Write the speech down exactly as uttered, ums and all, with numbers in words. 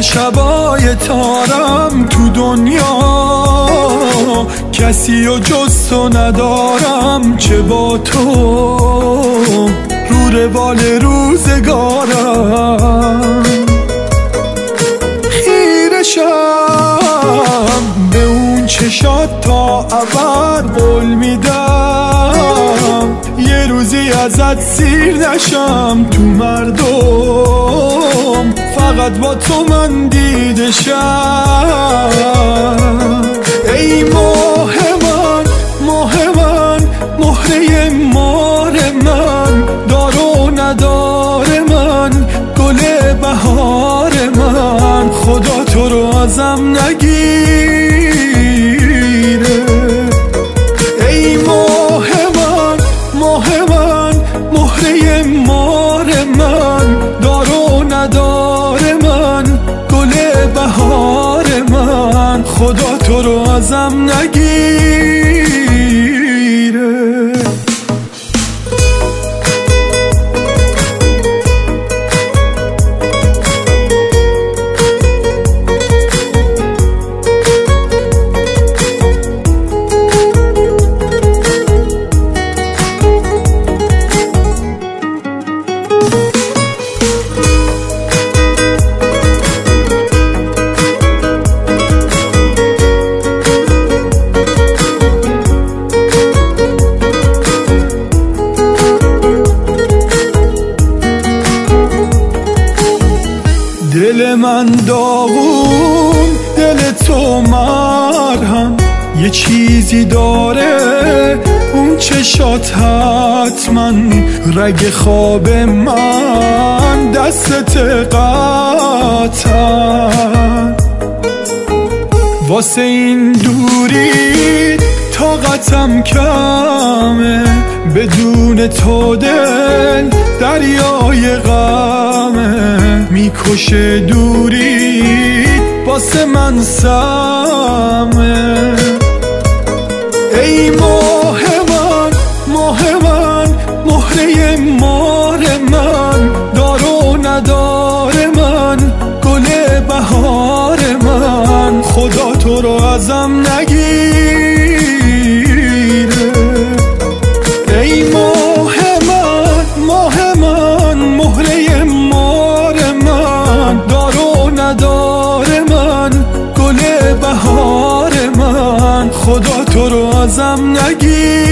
شبای تارم تو دنیا کسی و جز تو ندارم، چه با تو رو روال روزگارم. خیرشم به اون چشات تا ابد قول میدم یه روزی ازت سیر نشم تو مردم، فقط با تو من دیده شم. ای ماه من ماه من مهره مار من، دار و ندار من، گل بهار من، خدا تو رو ازم نگیره. ای ماه من ماه من مهره مار من، دار و ندار من، گل بهار من، خدا تو رو ازم نگیره. دل من داغون، دل تو مرهم، یه چیزی داره اون چشات حتما، رگ خواب من دستت قطعا. واسه این دوری طاقتم کمه، بدون تو دل دریای غمه، میکشه دوری واسه من سمه. ای ماه من ماه من مهره مار من، دار و ندار من، گل بهار من، خدا تو رو ازم نگیره. ای ماه من ماه من مهره مار من، دار و ندار من، گل بهار من، خدا تو رو ازم نگیره.